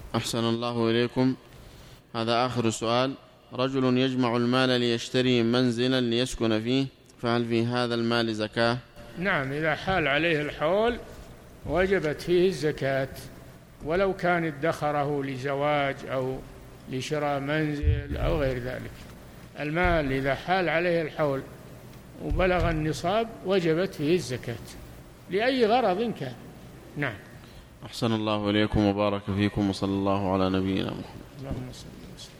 أحسن الله إليكم. هذا آخر سؤال. رجل يجمع المال ليشتري منزلا ليسكن فيه، فهل في هذا المال زكاة؟ نعم، إذا حال عليه الحول وجبت فيه الزكاة، ولو كان ادخره لزواج أو لشراء منزل أو غير ذلك. المال إذا حال عليه الحول وبلغ النصاب وجبت فيه الزكاة لأي غرض كان. نعم. أحسن الله إليكم وبارك فيكم، وصلى الله على نبينا محمد. اللهم صل وسلم.